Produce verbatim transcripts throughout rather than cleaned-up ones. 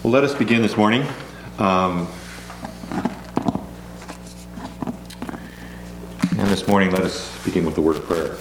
Well, let us begin this morning. Um, and this morning, let us begin with the word of prayer.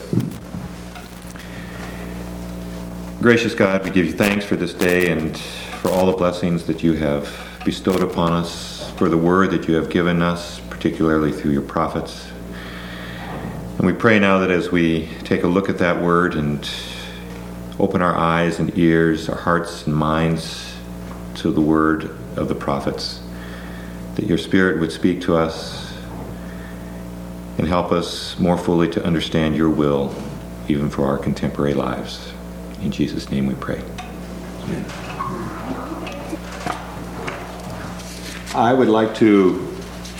Gracious God, we give you thanks for this day and for all the blessings that you have bestowed upon us, for the word that you have given us, particularly through your prophets. And we pray now that as we take a look at that word and open our eyes and ears, our hearts and minds to the word of the prophets, that your Spirit would speak to us and help us more fully to understand your will, even for our contemporary lives. In Jesus' name we pray. Amen. I would like to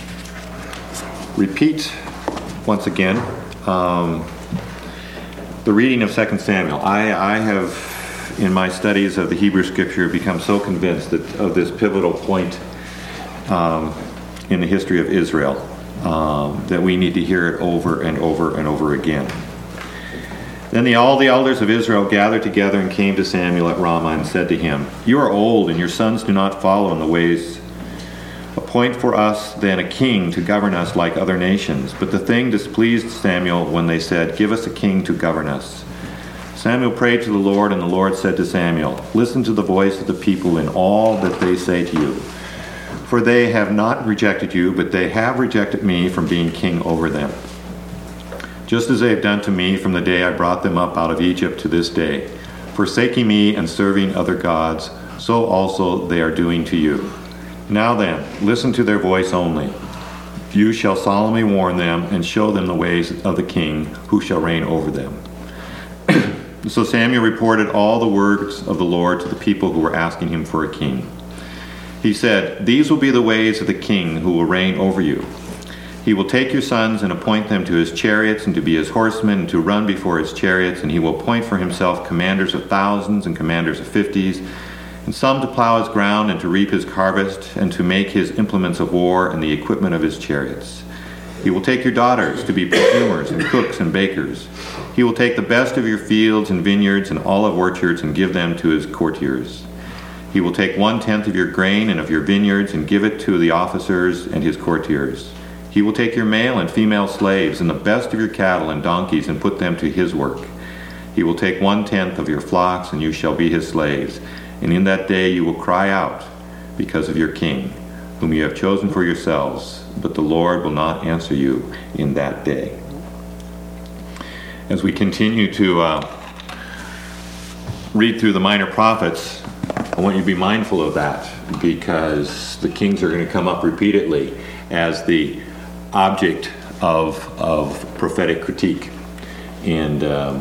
repeat once again um, the reading of Second Samuel. I, I have, in my studies of the Hebrew Scripture, become so convinced that of this pivotal point um, in the history of Israel um, that we need to hear it over and over and over again. Then the, all the elders of Israel gathered together and came to Samuel at Ramah and said to him, "You are old, and your sons do not follow in the ways. Appoint for us then a king to govern us like other nations." But the thing displeased Samuel when they said, "Give us a king to govern us." Samuel prayed to the Lord, and the Lord said to Samuel, "Listen to the voice of the people in all that they say to you. For they have not rejected you, but they have rejected me from being king over them. Just as they have done to me from the day I brought them up out of Egypt to this day, forsaking me and serving other gods, so also they are doing to you. Now then, listen to their voice only. You shall solemnly warn them and show them the ways of the king who shall reign over them." So Samuel reported all the words of the Lord to the people who were asking him for a king. He said, "These will be the ways of the king who will reign over you. He will take your sons and appoint them to his chariots and to be his horsemen and to run before his chariots, and he will appoint for himself commanders of thousands and commanders of fifties, and some to plow his ground and to reap his harvest and to make his implements of war and the equipment of his chariots. He will take your daughters to be perfumers and cooks and bakers. He will take the best of your fields and vineyards and olive orchards and give them to his courtiers. He will take one-tenth of your grain and of your vineyards and give it to the officers and his courtiers. He will take your male and female slaves and the best of your cattle and donkeys and put them to his work. He will take one-tenth of your flocks, and you shall be his slaves. And in that day you will cry out because of your king, whom you have chosen for yourselves, but the Lord will not answer you in that day." As we continue to uh, read through the minor prophets, I want you to be mindful of that, because the kings are going to come up repeatedly as the object of, of prophetic critique. And um,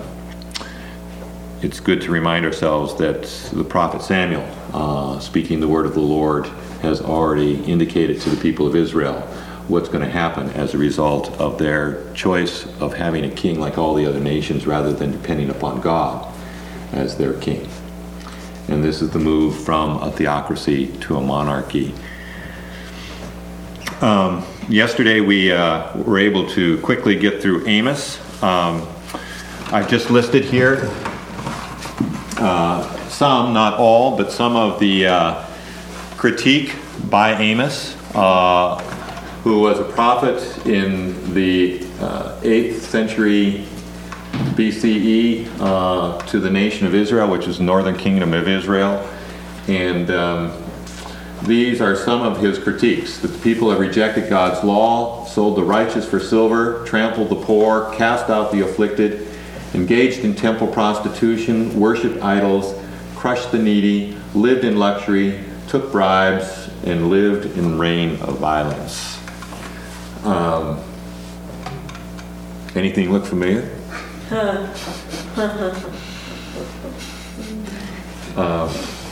it's good to remind ourselves that the prophet Samuel, uh, speaking the word of the Lord, has already indicated to the people of Israel what's going to happen as a result of their choice of having a king like all the other nations rather than depending upon God as their king. And this is the move from a theocracy to a monarchy. Um, yesterday we uh, were able to quickly get through Amos. Um, I've just listed here uh, some, not all, but some of the uh, critique by Amos, uh, who was a prophet in the uh, eighth century B C E uh, to the nation of Israel, which is the northern kingdom of Israel. And um, these are some of his critiques: that the people have rejected God's law, sold the righteous for silver, trampled the poor, cast out the afflicted, engaged in temple prostitution, worshipped idols, crushed the needy, lived in luxury, took bribes, and lived in reign of violence. Um, anything look familiar? uh,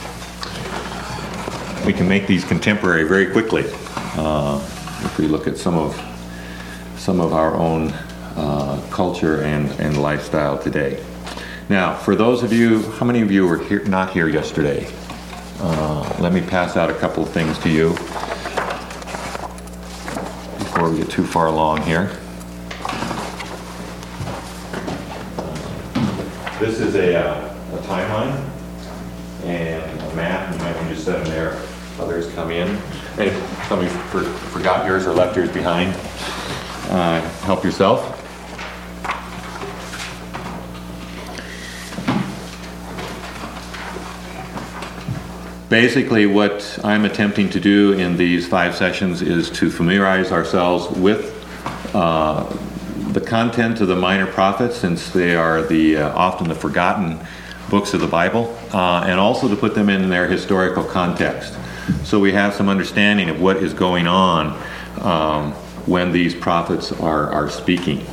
we can make these contemporary very quickly uh, if we look at some of some of our own uh, culture and, and lifestyle today. Now, for those of you, how many of you were here, not here yesterday? Uh, let me pass out a couple of things to you before we get too far along here. This is a, uh, a timeline and a map. You might want to just set them there others come in. And if somebody for, forgot yours or left yours behind, uh, help yourself. Basically, what I'm attempting to do in these five sessions is to familiarize ourselves with uh, the content of the Minor Prophets, since they are the uh, often the forgotten books of the Bible, uh, and also to put them in their historical context, so we have some understanding of what is going on um, when these prophets are are speaking.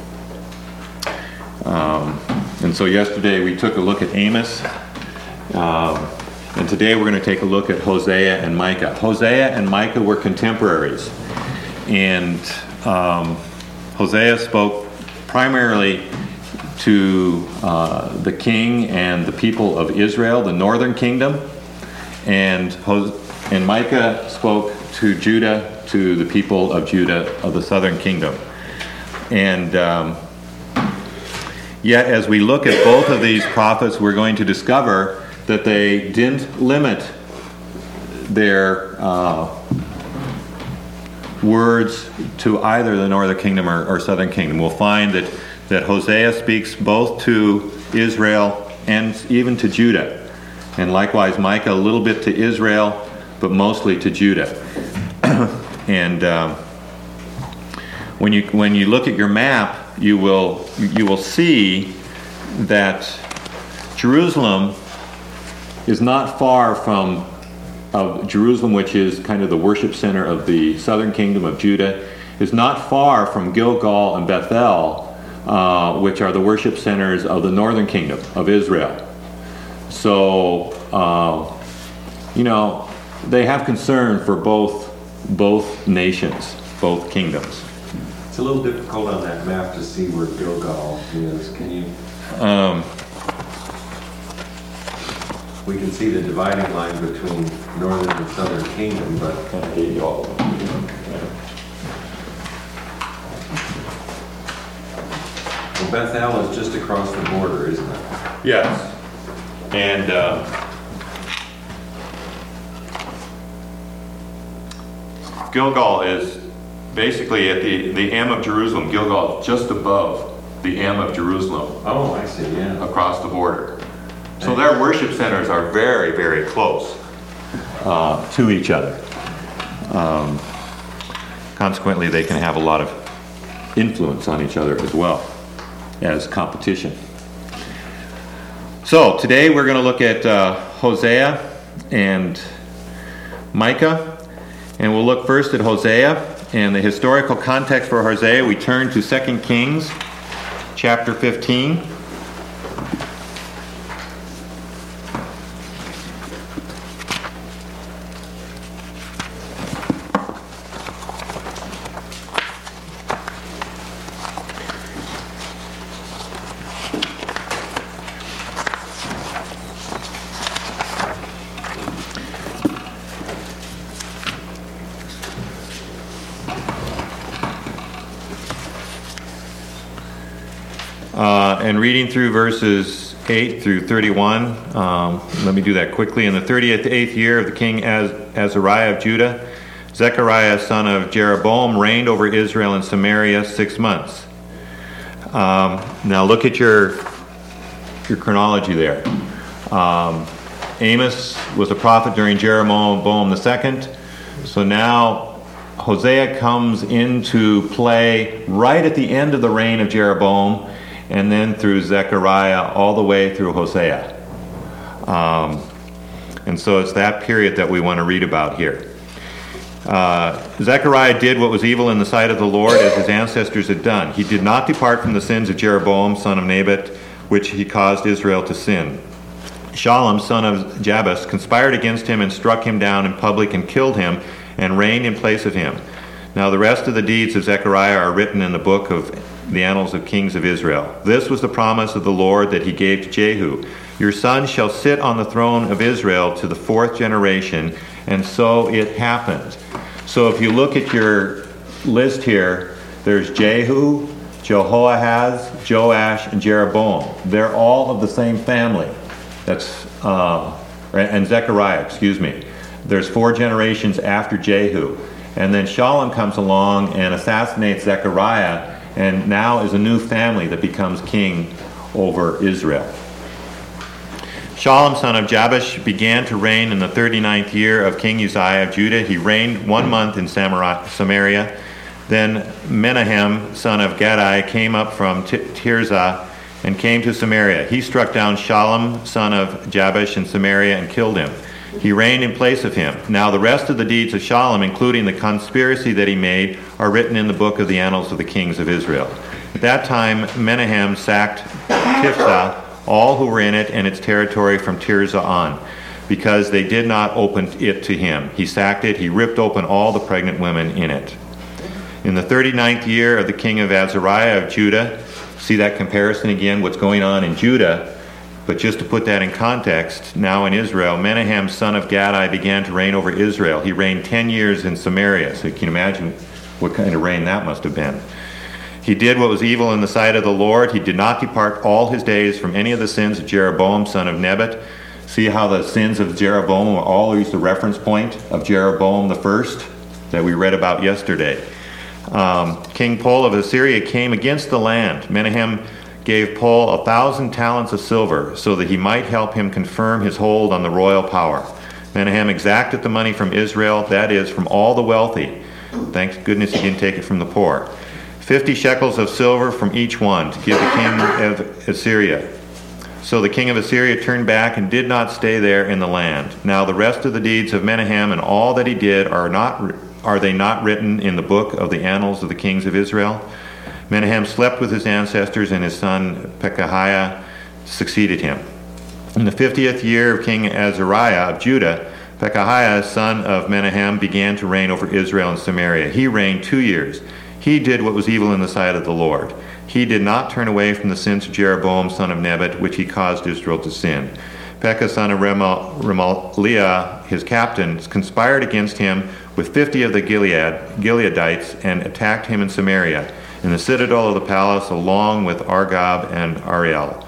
Um, and so yesterday we took a look at Amos. Um, And today we're going to take a look at Hosea and Micah. Hosea and Micah were contemporaries. And um, Hosea spoke primarily to uh, the king and the people of Israel, the northern kingdom. And, Hos- and Micah spoke to Judah, to the people of Judah, of the southern kingdom. And um, yet as we look at both of these prophets, we're going to discover that they didn't limit their uh, words to either the northern kingdom or, or southern kingdom. We'll find that, that Hosea speaks both to Israel and even to Judah. And likewise, Micah a little bit to Israel, but mostly to Judah. and um, when you when you look at your map, you will you will see that Jerusalem is not far from of Jerusalem, which is kind of the worship center of the southern kingdom of Judah, is not far from Gilgal and Bethel, uh, which are the worship centers of the northern kingdom of Israel. So, uh, you know, they have concern for both both nations, both kingdoms. It's a little difficult on that map to see where Gilgal is. Can you? Um, We can see the dividing line between northern and southern kingdom, but I gave you all of them. well, Bethel is just across the border, isn't it? Yes. And uh, Gilgal is basically at the, the M of Jerusalem. Gilgal is just above the M of Jerusalem. Oh, I see, yeah. Across the border. So their worship centers are very, very close uh, to each other. Um, consequently, they can have a lot of influence on each other as well as competition. So today we're going to look at uh, Hosea and Micah. And we'll look first at Hosea and the historical context for Hosea. We turn to Second Kings chapter fifteen. Uh, and reading through verses eight through thirty-one, um, let me do that quickly. In the thirty-eighth year of the king Az- Azariah of Judah, Zechariah, son of Jeroboam, reigned over Israel and Samaria six months. Um, now look at your your chronology there. Um, Amos was a prophet during Jeroboam the second. So now Hosea comes into play right at the end of the reign of Jeroboam, and then through Zechariah all the way through Hosea. Um, and so it's that period that we want to read about here. Uh, Zechariah did what was evil in the sight of the Lord, as his ancestors had done. He did not depart from the sins of Jeroboam, son of Nebat, which he caused Israel to sin. Shallum, son of Jabus, conspired against him and struck him down in public and killed him and reigned in place of him. Now the rest of the deeds of Zechariah are written in the book of the annals of kings of Israel. This was the promise of the Lord that he gave to Jehu. Your son shall sit on the throne of Israel to the fourth generation. And so it happened. So if you look at your list here, there's Jehu, Jehoahaz, Joash, and Jeroboam. They're all of the same family. That's uh, and Zechariah, excuse me. there's four generations after Jehu. And then Shalom comes along and assassinates Zechariah, and now is a new family that becomes king over Israel. Shalom, son of Jabesh, began to reign in the thirty-ninth year of King Uzziah of Judah. He reigned one month in Samaria. Then Menahem, son of Gadai, came up from Tirzah and came to Samaria. He struck down Shalom, son of Jabesh, in Samaria and killed him. He reigned in place of him. Now the rest of the deeds of Shalom, including the conspiracy that he made, are written in the book of the annals of the kings of Israel. At that time, Menahem sacked Tifsah, all who were in it and its territory from Tirzah on, because they did not open it to him. He sacked it. He ripped open all the pregnant women in it. In the thirty-ninth year of the king of Azariah of Judah, see that comparison again, what's going on in Judah. But just to put that in context, now in Israel, Menahem, son of Gadai, began to reign over Israel. He reigned ten years in Samaria, so you can imagine what kind of reign that must have been. He did what was evil in the sight of the Lord. He did not depart all his days from any of the sins of Jeroboam, son of Nebat. See how the sins of Jeroboam were always the reference point of Jeroboam the first that we read about yesterday. Um, King Pul of Assyria came against the land. Menahem gave Pul a thousand talents of silver so that he might help him confirm his hold on the royal power. Menahem exacted the money from Israel, that is, from all the wealthy. Thank goodness he didn't take it from the poor. Fifty shekels of silver from each one to give the king of Assyria. So the king of Assyria turned back and did not stay there in the land. Now the rest of the deeds of Menahem and all that he did, are not are they not written in the book of the annals of the kings of Israel? Menahem slept with his ancestors, and his son Pekahiah succeeded him. In the fiftieth year of King Azariah of Judah, Pekahiah, son of Menahem, began to reign over Israel and Samaria. He reigned two years. He did what was evil in the sight of the Lord. He did not turn away from the sins of Jeroboam, son of Nebat, which he caused Israel to sin. Pekah, son of Remaliah, his captain, conspired against him with fifty of the Gilead, Gileadites, and attacked him in Samaria, in the citadel of the palace, along with Argob and Ariel,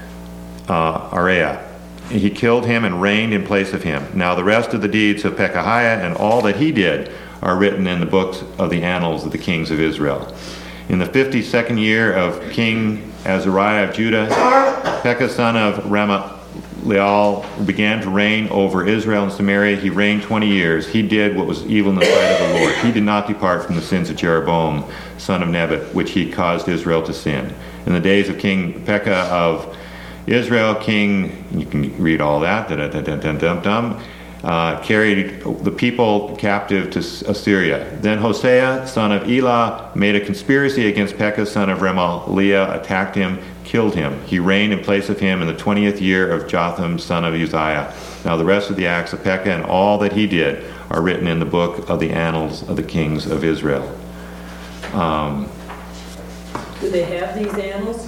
uh, Ariah. He killed him and reigned in place of him. Now the rest of the deeds of Pekahiah and all that he did are written in the books of the annals of the kings of Israel. In the fifty-second year of King Azariah of Judah, Pekah, son of Remaliah, began to reign over Israel and Samaria. He reigned twenty years. He did what was evil in the sight of the Lord. He did not depart from the sins of Jeroboam, son of Nebat, which he caused Israel to sin. In the days of King Pekah of Israel, king, you can read all that, da, da, da, da, da, da, da, uh, carried the people captive to Assyria. Then Hosea, son of Elah, made a conspiracy against Pekah, son of Remaliah, attacked him, killed him. He reigned in place of him in the twentieth year of Jotham, son of Uzziah. Now the rest of the acts of Pekah and all that he did are written in the book of the annals of the kings of Israel. Um, Do they have these annals?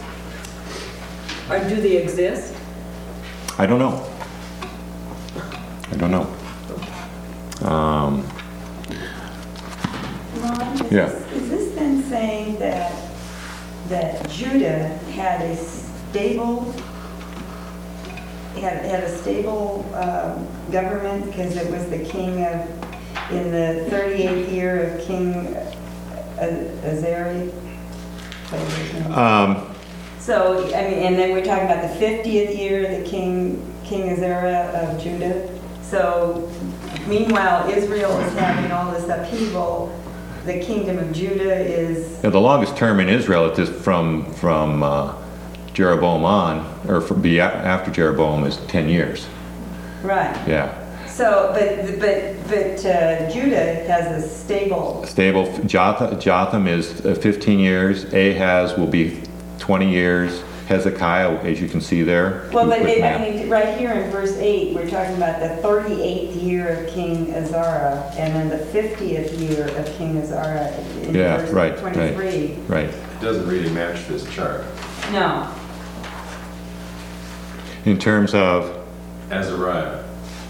Or do they exist? I don't know. I don't know. Um, Ron, is Yeah. this- is this then saying that, that Judah had a stable, had, had a stable um, government because it was the king of, in the thirty-eighth year of King Azariah? What was his name? um, So, I mean, and then we're talking about the fiftieth year of the king, King Azariah of Judah. So, meanwhile, Israel is having all this upheaval. The kingdom of Judah is, yeah, the longest term in Israel at this from from uh, Jeroboam on, or from be after Jeroboam, is ten years. right. Yeah, So, but, but, but uh, Judah has a stable, stable. Jotham, Jotham is uh, fifteen years. Ahaz will be twenty years. Hezekiah, as you can see there. well, but Quick it, I map. mean, right here in verse eight, we're talking about the thirty-eighth year of King Azariah, and then the fiftieth year of King Azariah in Yeah, verse right, right. twenty-three. Right. It doesn't really match this chart. No, In terms of Azariah.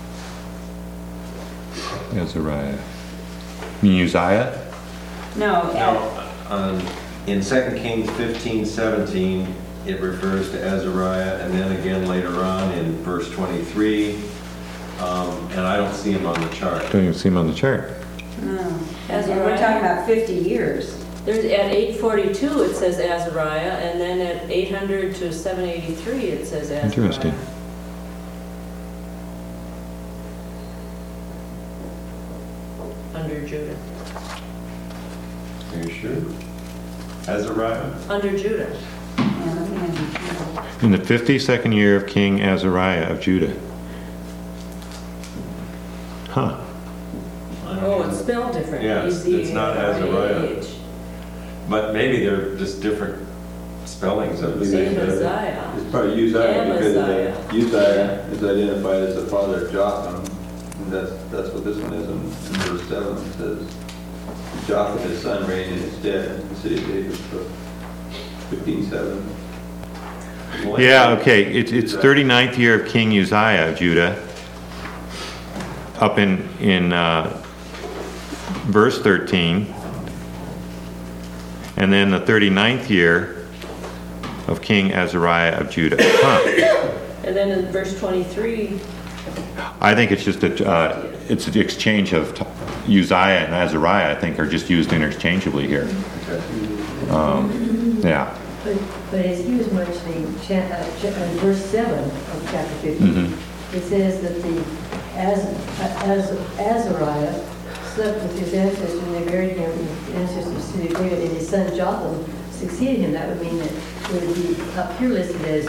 Azariah, you mean Uzziah? no, Now, uh, on, in Second Kings fifteen seventeen, it refers to Azariah, and then again later on in verse twenty-three. Um, and I don't see him on the chart. Don't even see him on the chart. No. Azariah? And we're talking about fifty years. There's, at eight forty-two, it says Azariah, and then at eight hundred to seven eighty-three, it says Azariah. Interesting. Under Judah. Are you sure? Azariah? Under Judah. Yeah, let me have- In the fifty-second year of King Azariah of Judah. Huh. Oh, it's spelled different. Yeah, it's- it's not Azariah. H. But maybe they're just different spellings of the same letter. Amaziah. It's probably Uzziah because of Amaziah. the, Uzziah is identified as the father of Jotham. And that's, that's what this one is in, in verse seven. It says, Jotham, his son, reigned in his stead in the city of David for fifteen seven. Yeah, okay, it's, it's thirty-ninth year of King Uzziah of Judah. Up in, in, uh, verse thirteen. And then the thirty-ninth year of King Azariah of Judah. Huh. And then in verse twenty-three, I think it's just a, uh, it's an exchange of t- Uzziah and Azariah, I think, are just used interchangeably here. Um, yeah. But, but as he was mentioning, cha- uh, cha- uh, verse seven of chapter fifteen, Mhm. it says that the Az, uh, Az, Azariah slept with his ancestors and they buried him in the ancestors of the city of David, and his son Jotham succeeded him. That would mean that it would be up here listed as,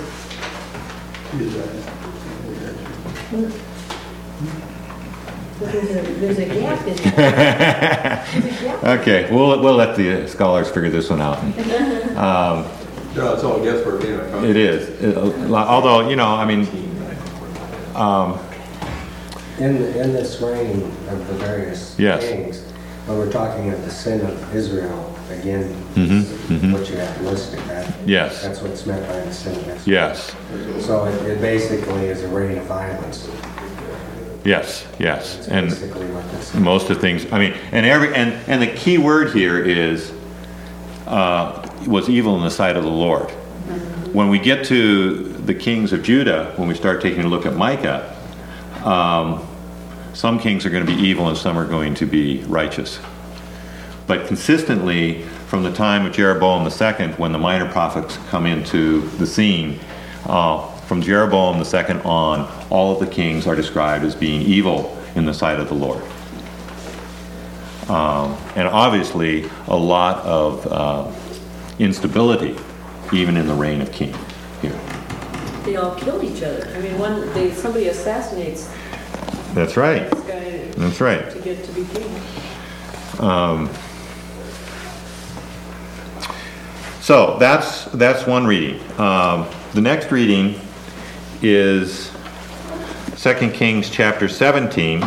but there's a, there's a gap in there. There's a gap. Okay, we'll, we'll let the scholars figure this one out. Um, No, it's all guesswork anyway. It is. It- although, you know, I mean, um, In, in this reign of the various Yes. kings, when we're talking of the sin of Israel, again, Mhm, mhm. what you have listed, that, Yes. that's what's meant by the sin of Israel. yes, So it, it basically is a reign of violence. yes, yes. That's And basically what this is. most of the things, I mean, and every, and, and the key word here is, uh, was evil in the sight of the Lord. When we get to the kings of Judah, when we start taking a look at Micah, um, some kings are going to be evil and some are going to be righteous. But consistently, from the time of Jeroboam the second, when the minor prophets come into the scene, uh, from Jeroboam the second on, all of the kings are described as being evil in the sight of the Lord. Um, and obviously, a lot of uh, instability, even in the reign of king here. they all kill each other. I mean, one, they, somebody assassinates That's right. this guy That's right. to get to be king. So that's that's one reading. Um, the next reading is Second Kings chapter seventeen.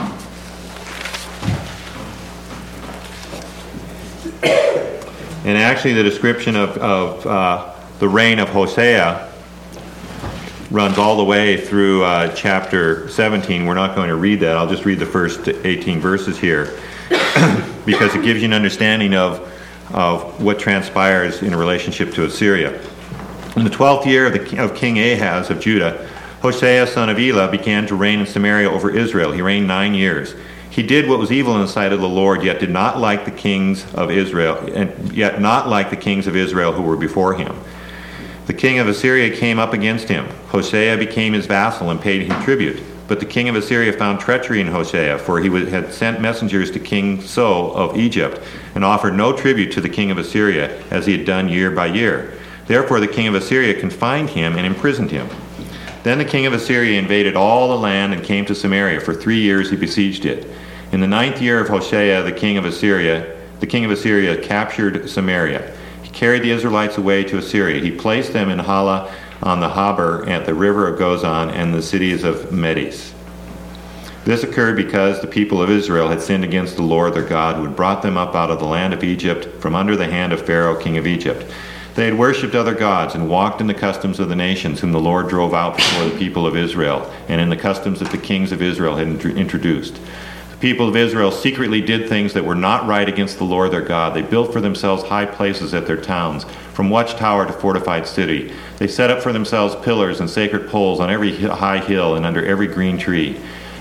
And actually the description of, of uh, the reign of Hosea runs all the way through uh, chapter seventeen. We're not going to read that. I'll just read the first eighteen verses here because it gives you an understanding of, of what transpires in relationship to Assyria. In the twelfth year of, the, of King Ahaz of Judah, Hosea son of Elah began to reign in Samaria over Israel. He reigned nine years. He did what was evil in the sight of the Lord, yet did not like the kings of Israel, and yet not like the kings of Israel who were before him. The king of Assyria came up against him. Hosea became his vassal and paid him tribute. But the king of Assyria found treachery in Hosea, for he had sent messengers to King So of Egypt, and offered no tribute to the king of Assyria, as he had done year by year. Therefore the king of Assyria confined him and imprisoned him. Then the king of Assyria invaded all the land and came to Samaria. For three years he besieged it. In the ninth year of Hosea, the king of Assyria, the king of Assyria captured Samaria. He carried the Israelites away to Assyria. He placed them in Hala on the Habor at the river of Gozan and the cities of Medes. This occurred because the people of Israel had sinned against the Lord their God, who had brought them up out of the land of Egypt from under the hand of Pharaoh, king of Egypt. They had worshipped other gods and walked in the customs of the nations whom the Lord drove out before the people of Israel, and in the customs that the kings of Israel had introduced. The people of Israel secretly did things that were not right against the Lord their God. They built for themselves high places at their towns, from watchtower to fortified city. They set up for themselves pillars and sacred poles on every high hill and under every green tree.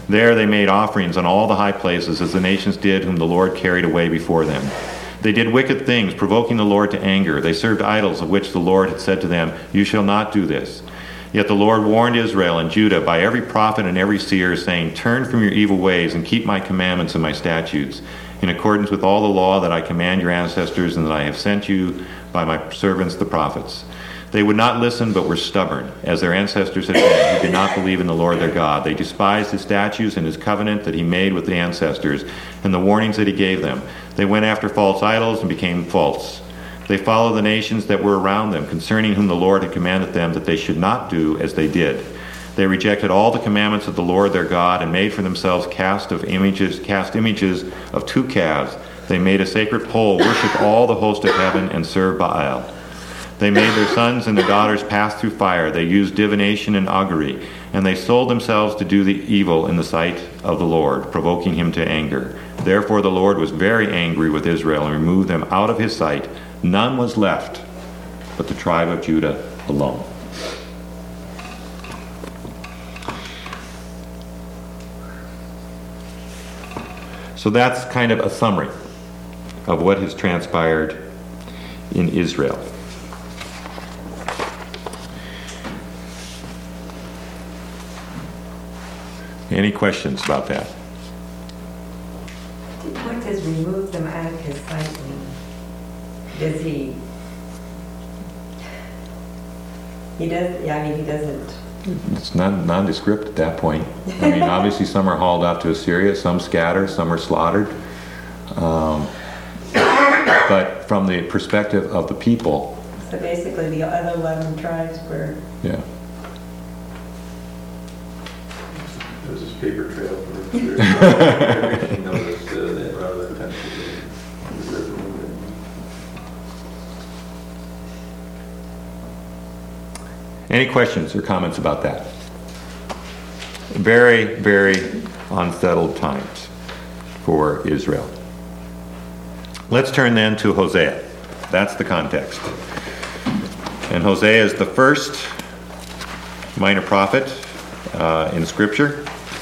There they made offerings on all the high places, as the nations did whom the Lord carried away before them. They did wicked things, provoking the Lord to anger. They served idols of which the Lord had said to them, "You shall not do this." Yet the Lord warned Israel and Judah by every prophet and every seer, saying, "Turn from your evil ways and keep my commandments and my statutes, in accordance with all the law that I command your ancestors and that I have sent you by my servants the prophets." They would not listen, but were stubborn, as their ancestors had been, who did not believe in the Lord their God. They despised his statutes and his covenant that he made with the ancestors, and the warnings that he gave them. They went after false idols and became false. They followed the nations that were around them, concerning whom the Lord had commanded them that they should not do as they did. They rejected all the commandments of the Lord their God, and made for themselves cast of images, cast images of two calves. They made a sacred pole, worshipped all the host of heaven, and served Baal. They made their sons and their daughters pass through fire. They used divination and augury, and they sold themselves to do the evil in the sight of the Lord, provoking him to anger. Therefore the Lord was very angry with Israel and removed them out of his sight. None was left but the tribe of Judah alone. So that's kind of a summary of what has transpired in Israel. Any questions about that? What does remove them out of his sight mean? Does he, he does, yeah, I mean, he doesn't, It's non- nondescript at that point. I mean, obviously some are hauled off to Assyria, some scattered, some are slaughtered. Um, but from the perspective of the people, so basically the other eleven tribes were, yeah. There's this paper trail for sure. Everything noticed uh, that rather than country. Any questions or comments about that? Very, very unsettled times for Israel. Let's turn then to Hosea. That's the context. And Hosea is the first minor prophet uh, in Scripture.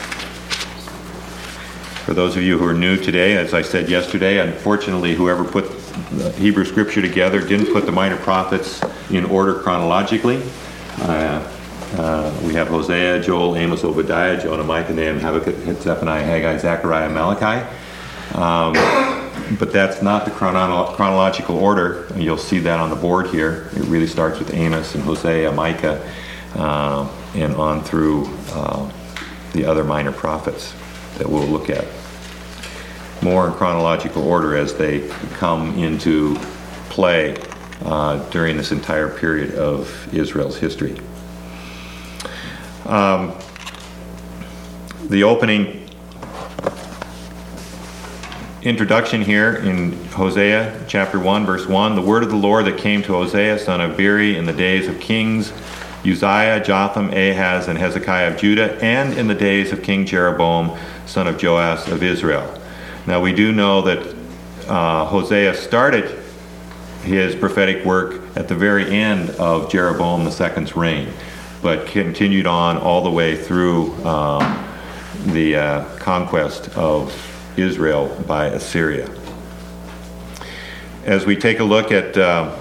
For those of you who are new today, as I said yesterday, unfortunately whoever put the Hebrew Scripture together didn't put the minor prophets in order chronologically. Uh, uh, we have Hosea, Joel, Amos, Obadiah, Jonah, Micah, Nahum, Habakkuk, Zephaniah, Haggai, Zechariah, Malachi. Um, but that's not the chrono- chronological order. You'll see that on the board here. It really starts with Amos and Hosea, Micah, uh, and on through uh, the other minor prophets that we'll look at. More in chronological order as they come into play Uh, during this entire period of Israel's history. Um, the opening introduction here in Hosea chapter one, verse one, the word of the Lord that came to Hosea, son of Beeri, in the days of kings Uzziah, Jotham, Ahaz, and Hezekiah of Judah, and in the days of King Jeroboam, son of Joash of Israel. Now we do know that uh, Hosea started his prophetic work at the very end of Jeroboam the second's reign, but continued on all the way through um, the uh, conquest of Israel by Assyria. As we take a look at uh,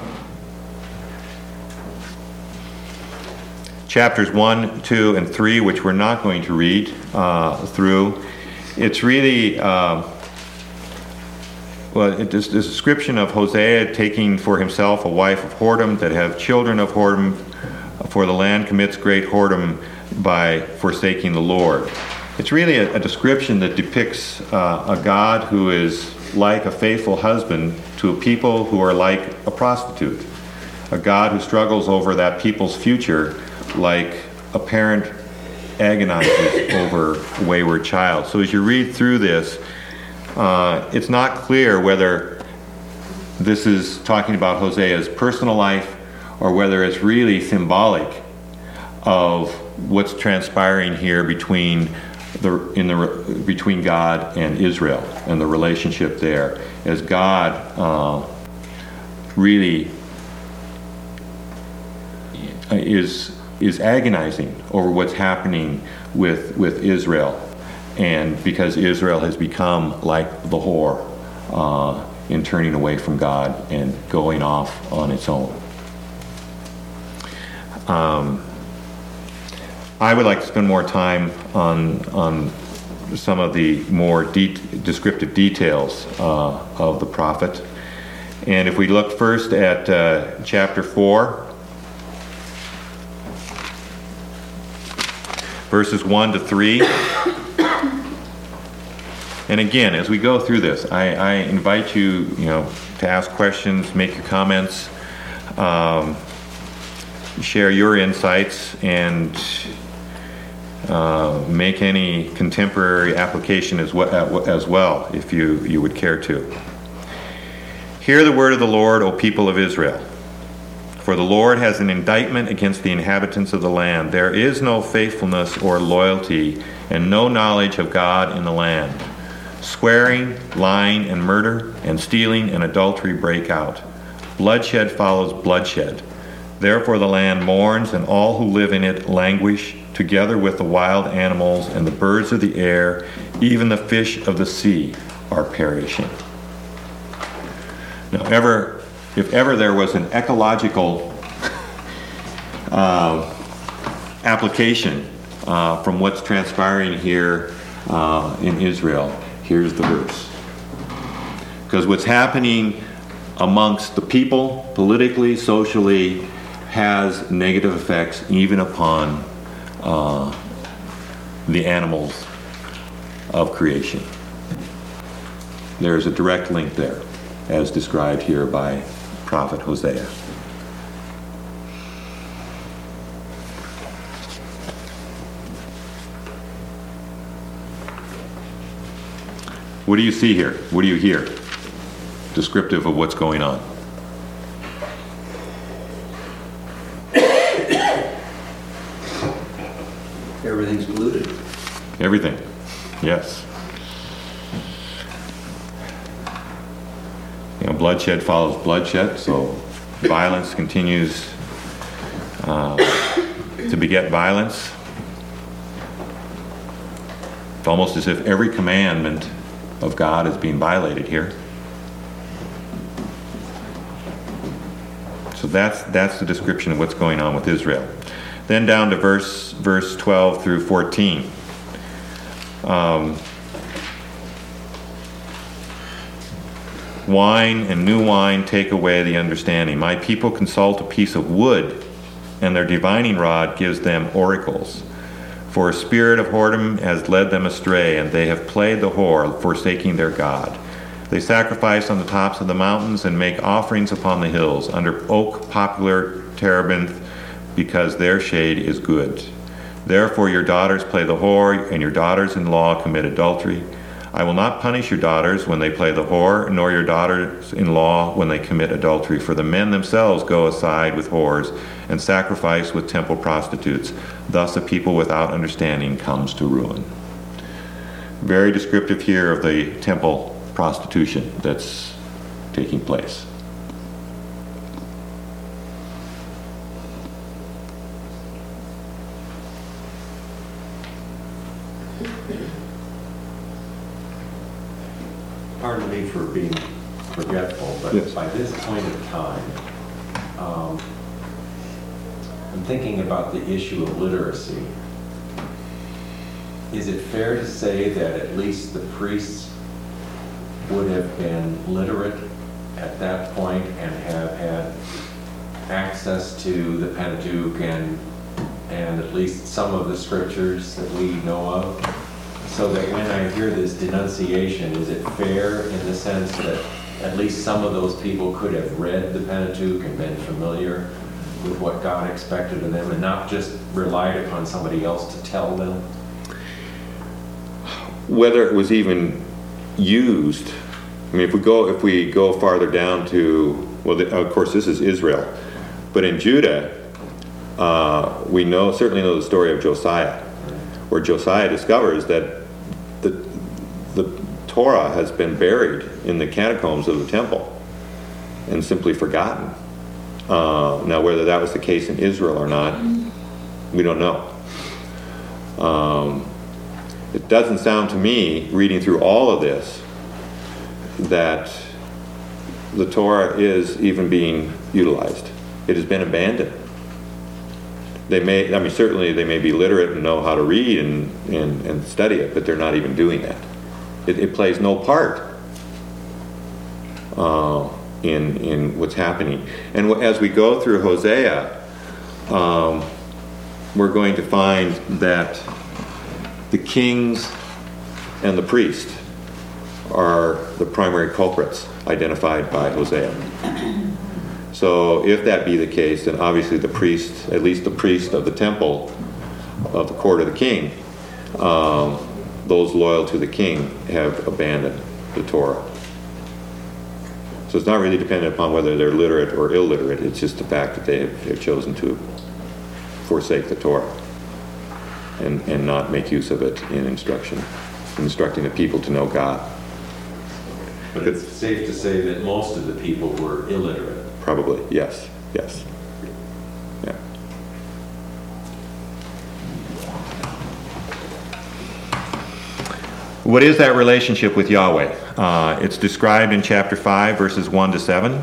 chapters one, two, and three, which we're not going to read uh, through, it's really uh, Well, it is the description of Hosea taking for himself a wife of whoredom, that have children of whoredom, for the land commits great whoredom by forsaking the Lord. It's really a, a description that depicts uh, a God who is like a faithful husband to a people who are like a prostitute. A God who struggles over that people's future like a parent agonizes over a wayward child. So as you read through this, Uh, it's not clear whether this is talking about Hosea's personal life or whether it's really symbolic of what's transpiring here between the in the between God and Israel and the relationship there, as God uh, really is is agonizing over what's happening with with Israel. and because Israel has become like the whore uh, in turning away from God and going off on its own. Um, I would like to spend more time on on some of the more de- descriptive details uh, of the prophet. And if we look first at uh, chapter four, verses one to three. And again, as we go through this, I, I invite you, you know, to ask questions, make your comments, um, share your insights, and uh, make any contemporary application as well, as well, if you, you would care to. Hear the word of the Lord, O people of Israel. For the Lord has an indictment against the inhabitants of the land. There is no faithfulness or loyalty, and no knowledge of God in the land. Swearing, lying, and murder, and stealing and adultery break out. Bloodshed follows bloodshed. Therefore the land mourns, and all who live in it languish, together with the wild animals and the birds of the air, even the fish of the sea are perishing. Now, ever, if ever there was an ecological uh, application uh, from what's transpiring here uh, in Israel, here's the verse. Because what's happening amongst the people, politically, socially, has negative effects even upon uh, the animals of creation. There's a direct link there, as described here by prophet Hosea. What do you see here? What do you hear? Descriptive of what's going on. Everything's polluted. Everything. Yes. You know, bloodshed follows bloodshed, so violence continues uh, to beget violence. It's almost as if every commandment of God is being violated here. So that's that's the description of what's going on with Israel. Then down to verse verse twelve through fourteen. Um, wine and new wine take away the understanding. My people consult a piece of wood, and their divining rod gives them oracles. For a spirit of whoredom has led them astray, and they have played the whore, forsaking their God. They sacrifice on the tops of the mountains and make offerings upon the hills, under oak, poplar, terebinth, because their shade is good. Therefore your daughters play the whore, and your daughters-in-law commit adultery. I will not punish your daughters when they play the whore, nor your daughters-in-law when they commit adultery, for the men themselves go aside with whores and sacrifice with temple prostitutes. Thus a people without understanding comes to ruin. Very descriptive here of the temple prostitution that's taking place. Pardon me for being forgetful, but Yes. by this point of time, um, I'm thinking about the issue of literacy. Is it fair to say that at least the priests would have been literate at that point and have had access to the Pentateuch and, and at least some of the scriptures that we know of? So that when I hear this denunciation, is it fair in the sense that at least some of those people could have read the Pentateuch and been familiar with what God expected of them and not just relied upon somebody else to tell them? Whether it was even used, I mean, if we go if we go farther down to, well, the, of course, this is Israel, but in Judah, uh, we know certainly know the story of Josiah, where Josiah discovers that the the Torah has been buried in the catacombs of the temple and simply forgotten. Uh, now, whether that was the case in Israel or not, we don't know. Um, It doesn't sound to me, reading through all of this, that the Torah is even being utilized. It has been abandoned. They may, I mean, certainly they may be literate and know how to read and, and, and study it, but they're not even doing that. It, it plays no part uh, in, in what's happening. And as we go through Hosea, um, we're going to find that the kings and the priest are the primary culprits identified by Hosea. So if that be the case, then obviously the priest, at least the priest of the temple of the court of the king, um, those loyal to the king have abandoned the Torah. So it's not really dependent upon whether they're literate or illiterate. It's just the fact that they have, have chosen to forsake the Torah and, and not make use of it in instruction, instructing the people to know God. But it's safe to say that most of the people were illiterate. Probably, yes, yes. Yeah. What is that relationship with Yahweh? Uh, it's described in chapter five, verses one to seven.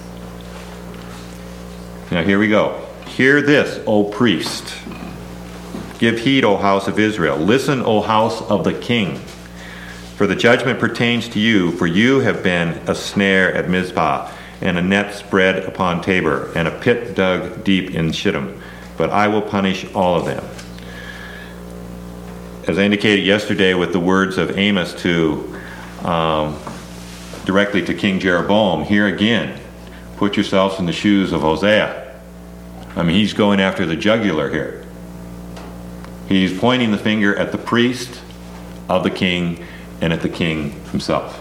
Now here we go. Hear this, O priest. Give heed, O house of Israel. Listen, O house of the king. For the judgment pertains to you, for you have been a snare at Mizpah, and a net spread upon Tabor, and a pit dug deep in Shittim. But I will punish all of them. As I indicated yesterday with the words of Amos to um, directly to King Jeroboam, here again, put yourselves in the shoes of Hosea. I mean, he's going after the jugular here. He's pointing the finger at the priest of the king and at the king himself.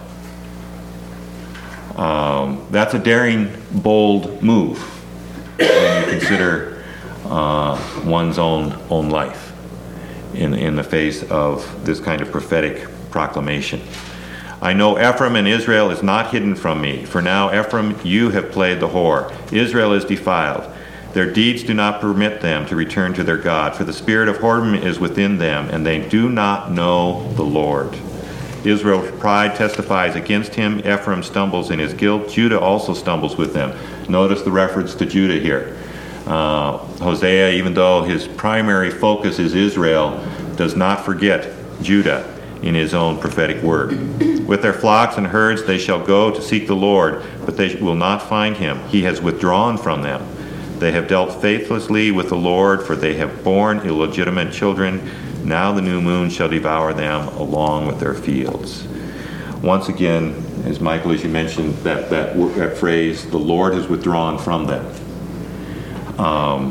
Um, that's a daring, bold move when you consider uh, one's own own life in in the face of this kind of prophetic proclamation. I know Ephraim and Israel is not hidden from me. For now, Ephraim, you have played the whore. Israel is defiled. Their deeds do not permit them to return to their God. For the spirit of whoredom is within them, and they do not know the Lord. Israel's pride testifies against him. Ephraim stumbles in his guilt. Judah also stumbles with them. Notice the reference to Judah here. Uh, Hosea, even though his primary focus is Israel, does not forget Judah in his own prophetic word. With their flocks and herds they shall go to seek the Lord, but they will not find him. He has withdrawn from them. They have dealt faithlessly with the Lord, for they have borne illegitimate children. Now the new moon shall devour them along with their fields. Once again, as Michael, as you mentioned, that, that, that phrase, the Lord has withdrawn from them. Um,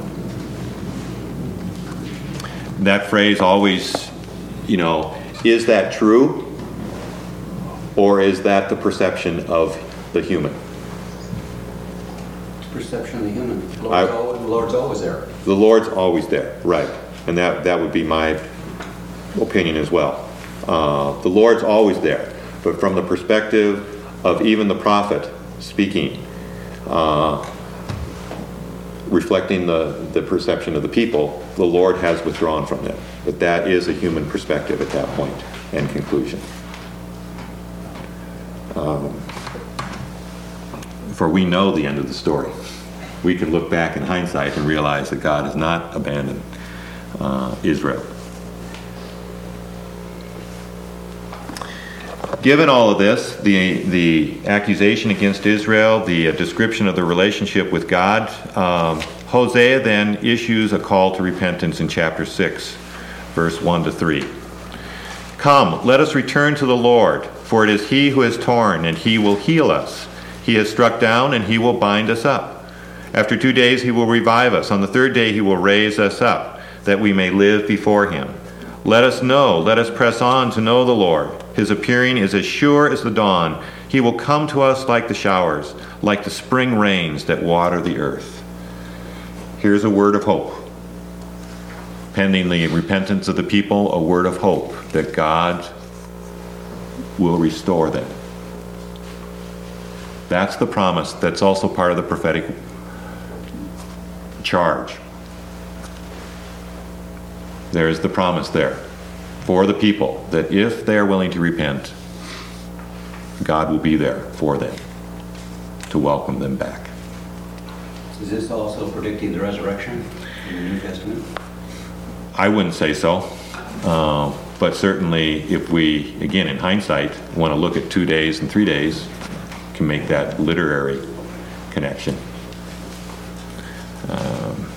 that phrase always, you know, is that true? Or is that the perception of the human? Perception of the human. The Lord's, I- always, the Lord's always there. The Lord's always there, right. And that, that would be my opinion as well. Uh, the Lord's always there. But from the perspective of even the prophet speaking, uh, reflecting the, the perception of the people, the Lord has withdrawn from them. But that is a human perspective at that point and conclusion. Um, for we know the end of the story. We can look back in hindsight and realize that God has not abandoned uh, Israel. Given all of this, the the accusation against Israel, the uh, description of the relationship with God, um, Hosea then issues a call to repentance in chapter six, verse one to three. Come, let us return to the Lord, for it is he who has torn, and he will heal us. He has struck down, and he will bind us up. After two days he will revive us. On the third day he will raise us up, that we may live before him. Let us know, let us press on to know the Lord. His appearing is as sure as the dawn. He will come to us like the showers, like the spring rains that water the earth. Here's a word of hope. Pending the repentance of the people, a word of hope that God will restore them. That's the promise. That's also part of the prophetic charge. There's the promise there. for the people, that if they are willing to repent, God will be there for them to welcome them back. Is this also predicting the resurrection in the New Testament? I wouldn't say so. Uh, but certainly if we, again, in hindsight, want to look at two days and three days, can make that literary connection. Um,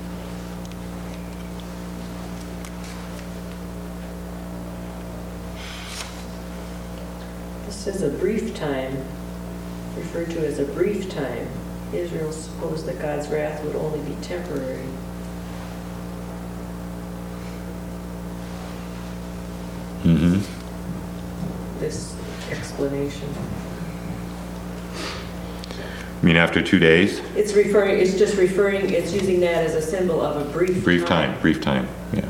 This is a brief time, referred to as a brief time. Israel supposed that God's wrath would only be temporary. mm-hmm. This explanation. I mean, after two days, It's referring, it's just referring, it's using that as a symbol of a brief brief time, brief time, yeah.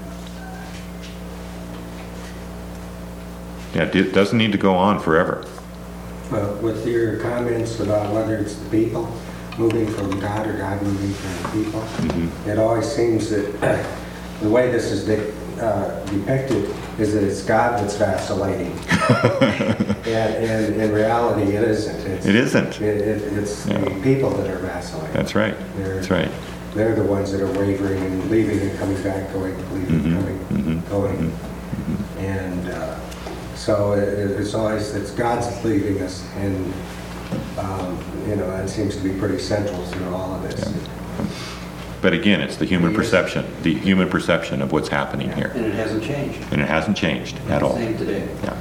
Yeah, it doesn't need to go on forever. Well, with your comments about whether it's the people moving from God or God moving from the people, Mhm. it always seems that the way this is de- uh, depicted is that it's God that's vacillating. and, and in reality, it isn't. It's, It isn't. It, it, it's Yeah. the people that are vacillating. That's right, They're, that's right. They're the ones that are wavering and leaving and coming back, going, leaving, Mhm. coming, Mhm. going. And uh, so it, it's always, it's God's leading us, and um, you know, that seems to be pretty central through all of this. But again, it's the human Yes. perception, the human perception of what's happening here. And it hasn't changed. And it hasn't changed at all. Same today. Yeah,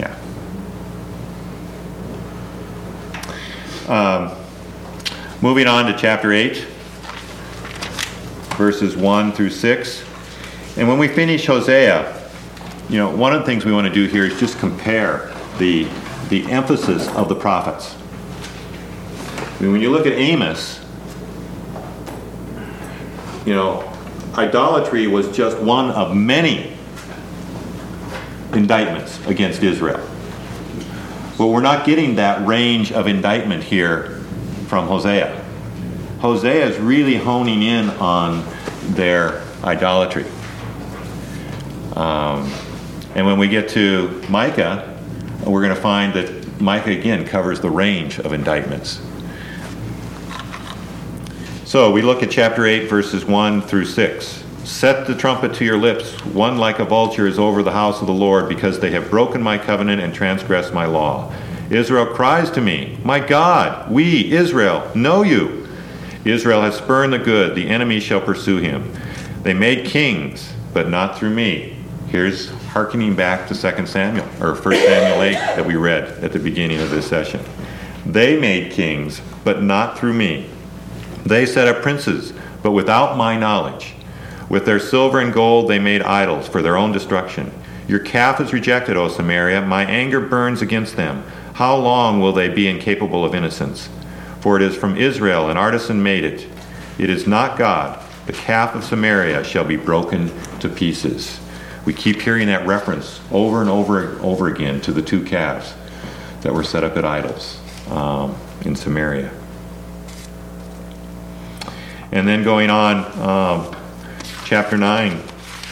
yeah. Um, moving on to chapter eight, verses one through six. And when we finish Hosea, you know, one of the things we want to do here is just compare the, the emphasis of the prophets. I mean, when you look at Amos, you know, idolatry was just one of many indictments against Israel. But we're not getting that range of indictment here from Hosea. Hosea is really honing in on their idolatry. Um, and when we get to Micah, we're going to find that Micah again covers the range of indictments. So we look at chapter eight, verses one through six. Set the trumpet to your lips. One like a vulture is over the house of the Lord, because they have broken my covenant and transgressed my law. Israel cries to me, my God, we, Israel, know you. Israel has spurned the good. The enemy shall pursue him. They made kings, but not through me. Here's hearkening back to Second Samuel, or First Samuel eight that we read at the beginning of this session. They made kings, but not through me. They set up princes, but without my knowledge. With their silver and gold they made idols for their own destruction. Your calf is rejected, O Samaria. My anger burns against them. How long will they be incapable of innocence? For it is from Israel an artisan made it. It is not God. The calf of Samaria shall be broken to pieces. We keep hearing that reference over and over and over again to the two calves that were set up at idols um, in Samaria. And then going on, um, chapter nine,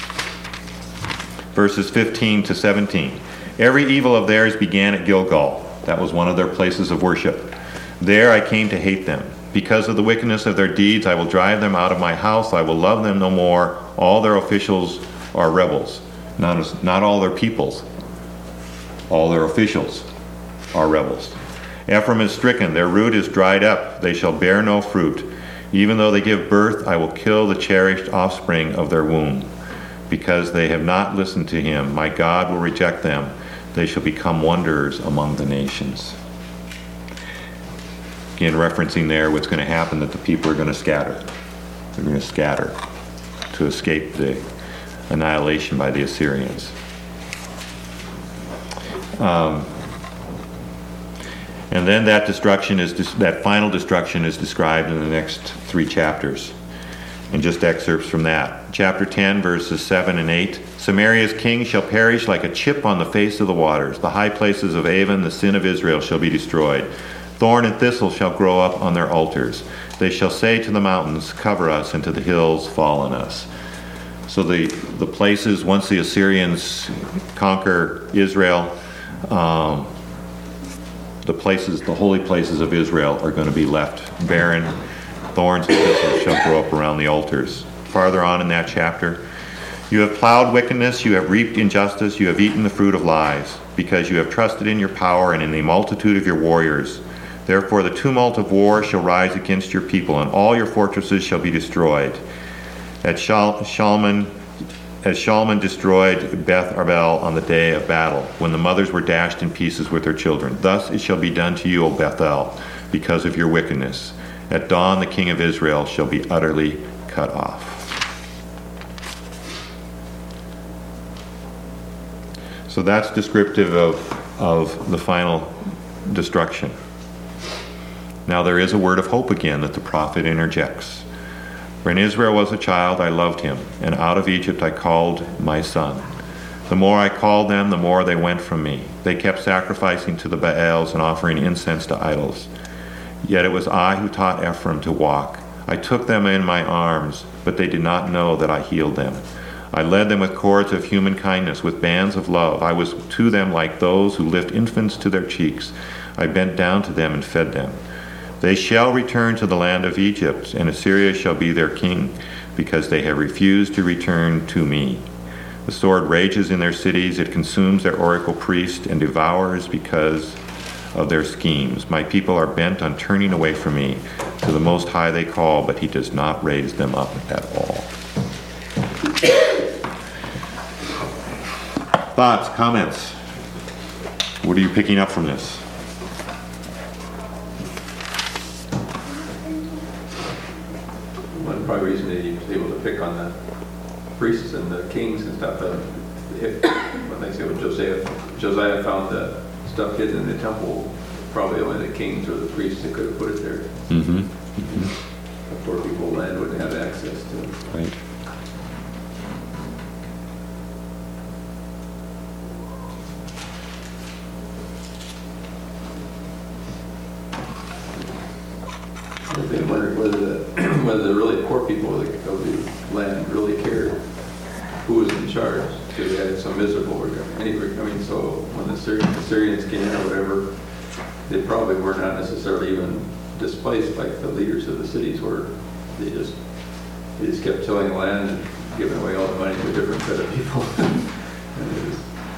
verses fifteen to seventeen. Every evil of theirs began at Gilgal. That was one of their places of worship. There I came to hate them. Because of the wickedness of their deeds, I will drive them out of my house. I will love them no more. All their officials are rebels. Not, not all their peoples. All their officials are rebels. Ephraim is stricken. Their root is dried up. They shall bear no fruit. Even though they give birth, I will kill the cherished offspring of their womb. Because they have not listened to him, my God will reject them. They shall become wanderers among the nations. Again, referencing there what's going to happen, that the people are going to scatter. They're going to scatter to escape the annihilation by the Assyrians. Um, and then that destruction is that final destruction is described in the next three chapters, and just excerpts from that. Chapter ten, verses seven and eight. Samaria's king shall perish like a chip on the face of the waters. The high places of Avon, the sin of Israel, shall be destroyed. Thorn and thistle shall grow up on their altars. They shall say to the mountains, cover us, and to the hills, fall on us. So the, the places, once the Assyrians conquer Israel, um, the places, the holy places of Israel are going to be left barren. Thorns and thistles shall grow up around the altars. Farther on in that chapter, you have plowed wickedness, you have reaped injustice, you have eaten the fruit of lies, because you have trusted in your power and in the multitude of your warriors. Therefore the tumult of war shall rise against your people, and all your fortresses shall be destroyed. At Shal- Shalman, as Shalman destroyed Beth Arbel on the day of battle, when the mothers were dashed in pieces with their children. Thus it shall be done to you, O Bethel, because of your wickedness. At dawn the king of Israel shall be utterly cut off. So that's descriptive of, of the final destruction. Now there is a word of hope again that the prophet interjects. When Israel was a child, I loved him, and out of Egypt I called my son. The more I called them, the more they went from me. They kept sacrificing to the Baals and offering incense to idols. Yet it was I who taught Ephraim to walk. I took them in my arms, but they did not know that I healed them. I led them with cords of human kindness, with bands of love. I was to them like those who lift infants to their cheeks. I bent down to them and fed them. They shall return to the land of Egypt, and Assyria shall be their king, because they have refused to return to me. The sword rages in their cities, it consumes their oracle priest, and devours because of their schemes. My people are bent on turning away from me. To the Most High they call, but he does not raise them up at all. Thoughts, comments? What are you picking up from this? One probably reason that he was able to pick on the priests and the kings and stuff, uh, if, when they say when Josiah, Josiah found the stuff hidden in the temple, probably only the kings or the priests that could have put it there. Mm-hmm. Mm-hmm. The poor people of the land wouldn't have access to it. Right. They wondered whether the, whether the really poor people of the, of the land really cared who was in charge, because they had some miserable, any, I mean, so when the Syrians, the Syrians came in or whatever, they probably were not necessarily even displaced like the leaders of the cities were. They just, they just kept tilling the land and giving away all the money to a different set of people. And it was,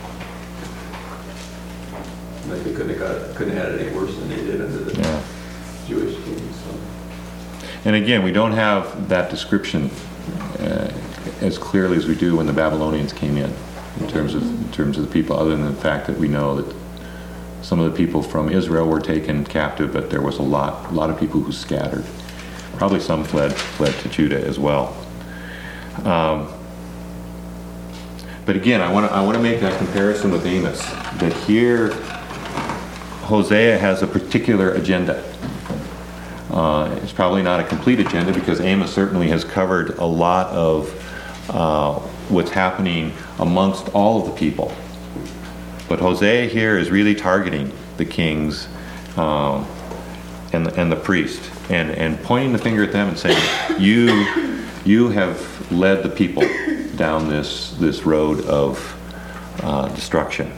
like they couldn't have got, couldn't have had it any worse than they did under the Yeah. Jewish kings. So. And again, we don't have that description uh, as clearly as we do when the Babylonians came in, in terms of in terms of the people, other than the fact that we know that some of the people from Israel were taken captive, but there was a lot, a lot of people who scattered. Probably some fled fled to Judah as well. Um, but again, I want to I want to make that comparison with Amos. That here, Hosea has a particular agenda. Uh, it's probably not a complete agenda, because Amos certainly has covered a lot of uh, what's happening amongst all of the people. But Hosea here is really targeting the kings um, and, the, and the priest, and, and pointing the finger at them and saying, you, you have led the people down this, this road of uh, destruction.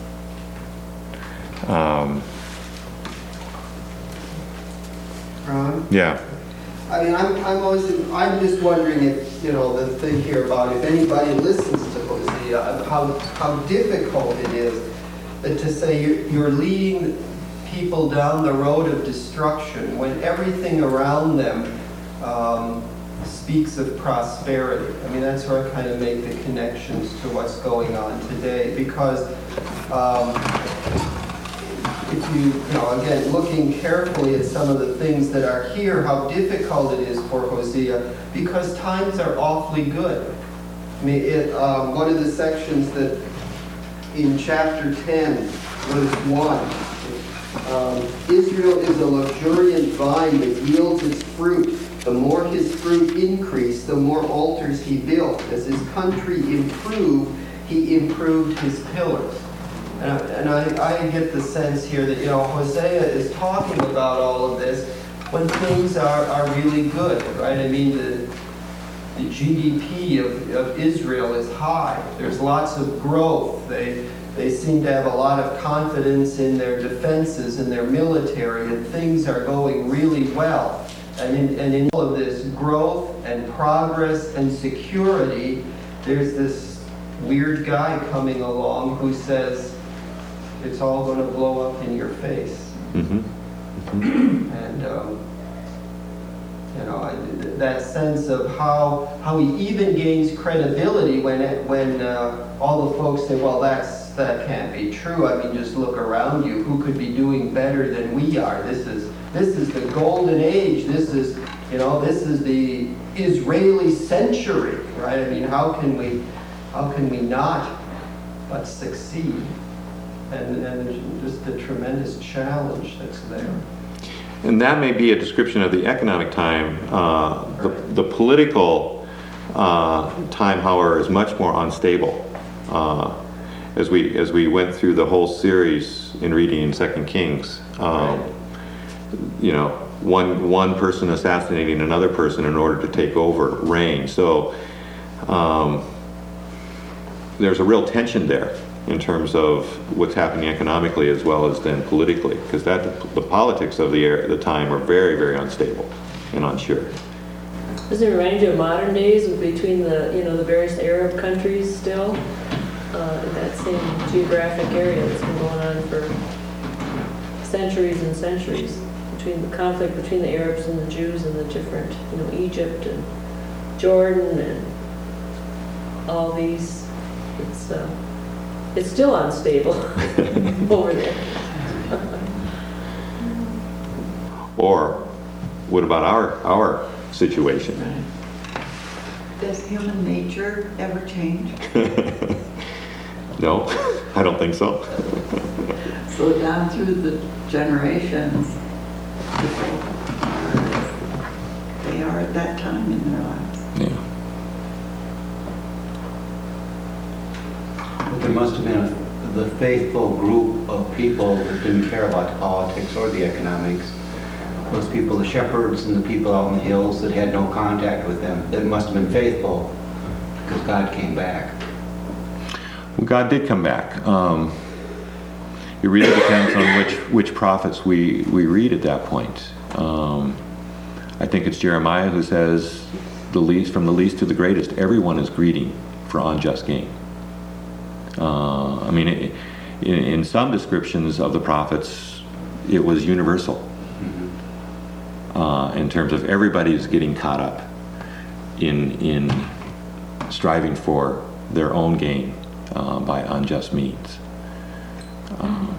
Um, Ron? yeah. I mean, I'm, I'm always, I'm just wondering if, you know, the thing here about if anybody listens to Hosea, how, how difficult it is that to say you're, you're leading people down the road of destruction when everything around them um, speaks of prosperity. I mean, that's where I kind of make the connections to what's going on today, because um, if you, you know, again, looking carefully at some of the things that are here, how difficult it is for Hosea, because times are awfully good. I mean, it, um, one of the sections that in chapter ten, verse one, um, Israel is a luxuriant vine that yields its fruit. The more his fruit increased, the more altars he built. As his country improved, he improved his pillars. And I, and I, I get the sense here that, you know, Hosea is talking about all of this when things are, are really good, right? I mean, the, the G D P of, of Israel is high. There's lots of growth. They, they seem to have a lot of confidence in their defenses and their military, and things are going really well. And in, and in all of this growth and progress and security, there's this weird guy coming along who says, it's all going to blow up in your face. Mm-hmm. Mm-hmm. And, um, you know, I, that sense of how how he even gains credibility when it, when uh, all the folks say, well, that's that can't be true. I mean, just look around you. Who could be doing better than we are? This is this is the golden age. This is, you know, this is the Israeli century, right? I mean, how can we how can we not but succeed? And and there's just the tremendous challenge that's there. And that may be a description of the economic time. Uh, the, the political uh, time, however, is much more unstable. Uh, as we as we went through the whole series in reading in Second Kings, um, Right. you know, one one person assassinating another person in order to take over reign. So um, there's a real tension there in terms of what's happening economically as well as then politically, because that the politics of the era, the time are very, very unstable and unsure. Does it remind you of modern days between the, you know, the various Arab countries still? Uh, in that same geographic area that's been going on for centuries and centuries, between the conflict between the Arabs and the Jews and the different, you know, Egypt and Jordan and all these. It's uh, it's still unstable over there. Or what about our our situation? Does human nature ever change? No, I don't think so. So down through the generations, people are, they are at that time in their lives. Yeah. There must have been a, the faithful group of people that didn't care about the politics or the economics. Those people, the shepherds and the people out in the hills that had no contact with them, that must have been faithful because God came back. Well, God did come back. Um, it really depends on which which prophets we, we read at that point. Um, I think it's Jeremiah who says, "The least, from the least to the greatest, everyone is greedy for unjust gain." Uh, I mean, it, in, in some descriptions of the prophets, it was universal. Uh, in terms of everybody's getting caught up in in striving for their own gain uh, by unjust means. Um,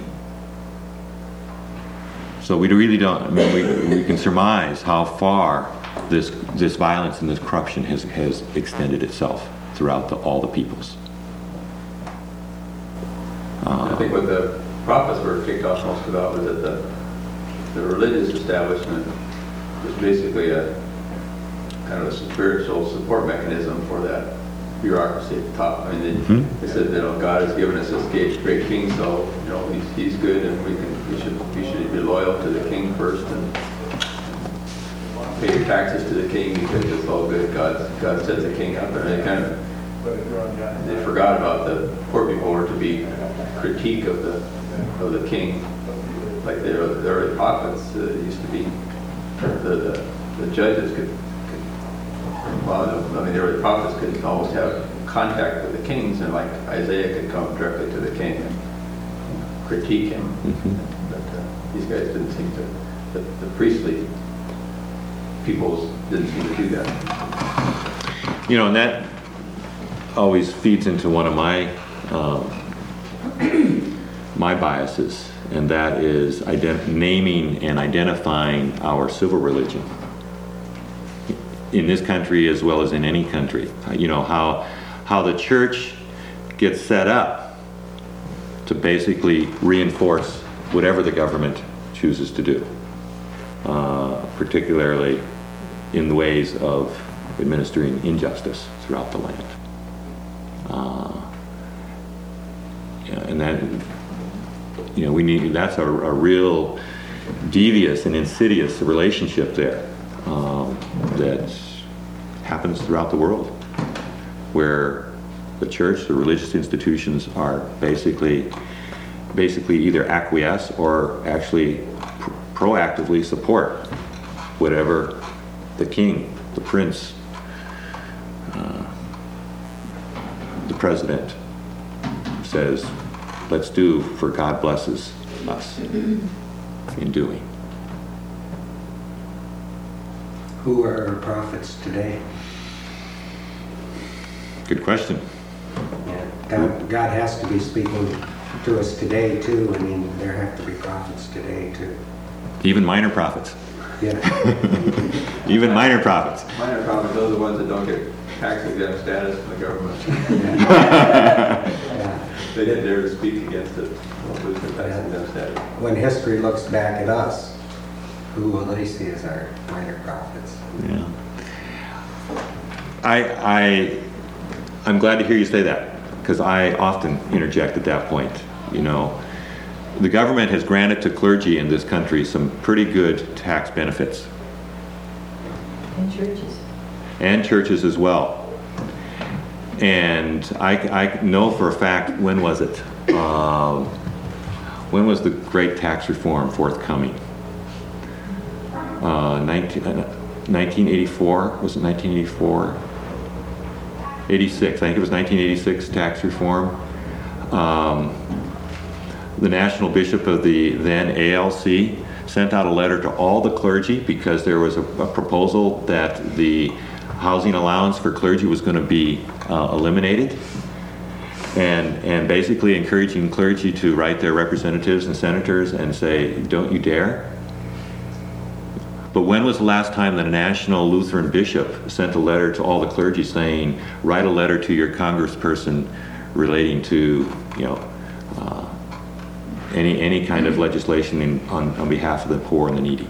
so we really don't. I mean, we we can surmise how far this this violence and this corruption has has extended itself throughout the, all the peoples. I think what the prophets were kicked off most about was that the the religious establishment was basically a kind of a spiritual support mechanism for that bureaucracy at the top. I mean, they, Mm-hmm. they said, you know, God has given us this great, great king, so you know he's, he's good, and we can we should we should be loyal to the king first and pay your taxes to the king because it's all good. God God sets the king up, and they kind of they forgot about the poor people were to be critique of the of the king. Like the, the early prophets uh, used to be, the, the, the judges could, could, well, I mean, the early prophets could almost have contact with the kings, and like Isaiah could come directly to the king and critique him. Mm-hmm. But uh, these guys didn't seem to, the, the priestly peoples didn't seem to do that. You know, and that always feeds into one of my um, my biases, and that is ident- naming and identifying our civil religion in this country as well as in any country. You know, how how the church gets set up to basically reinforce whatever the government chooses to do, uh, particularly in the ways of administering injustice throughout the land. Uh, yeah, and that, you know, we need, that's a, a real devious and insidious relationship there um, that happens throughout the world, where the church, the religious institutions are basically, basically either acquiesce or actually pr- proactively support whatever the king, the prince, uh, the president says, let's do, for God blesses us in doing. Who are our prophets today? Good question. Yeah, God, God has to be speaking to us today too. I mean, there have to be prophets today too. Even minor prophets. Yeah. Even minor prophets. Minor prophets, those are the ones that don't get tax exempt status from the government. Yeah. They didn't dare to speak against it, won't lose their tax exempt status. When history looks back at us, who will they see as our minor prophets? Yeah. I, I, I'm glad to hear you say that, because I often interject at that point. You know, the government has granted to clergy in this country some pretty good tax benefits, And churches. and churches as well. And I, I know for a fact, when was it? Um, when was the great tax reform forthcoming? Uh, nineteen, uh, nineteen eighty-four, was it nineteen eighty-four? eighty-six, I think it was nineteen eighty-six tax reform. Um, the National Bishop of the then A L C sent out a letter to all the clergy because there was a, a proposal that the housing allowance for clergy was going to be uh, eliminated, and and basically encouraging clergy to write their representatives and senators and say, don't you dare. But when was the last time that a national Lutheran bishop sent a letter to all the clergy saying, write a letter to your congressperson relating to, you know, uh, any any kind of legislation in, on, on behalf of the poor and the needy?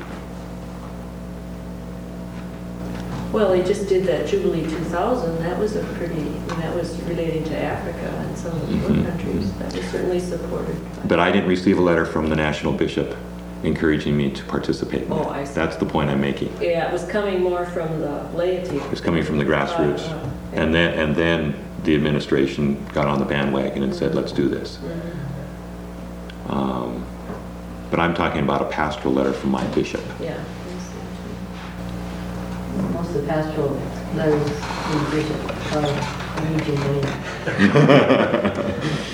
Well, they just did that Jubilee two thousand, that was a pretty, and that was relating to Africa and some of the poor Mhm. countries. That was certainly supported. But I didn't receive a letter from the national bishop encouraging me to participate in Oh, that. I see. That's the point I'm making. Yeah, it was coming more from the laity. It's coming from the grassroots. Uh, uh, And then, and then the administration got on the bandwagon and said, let's do this. Mhm. Um, But I'm talking about a pastoral letter from my bishop. Yeah. Most of the pastoral letters from the bishop are Eugene Lane.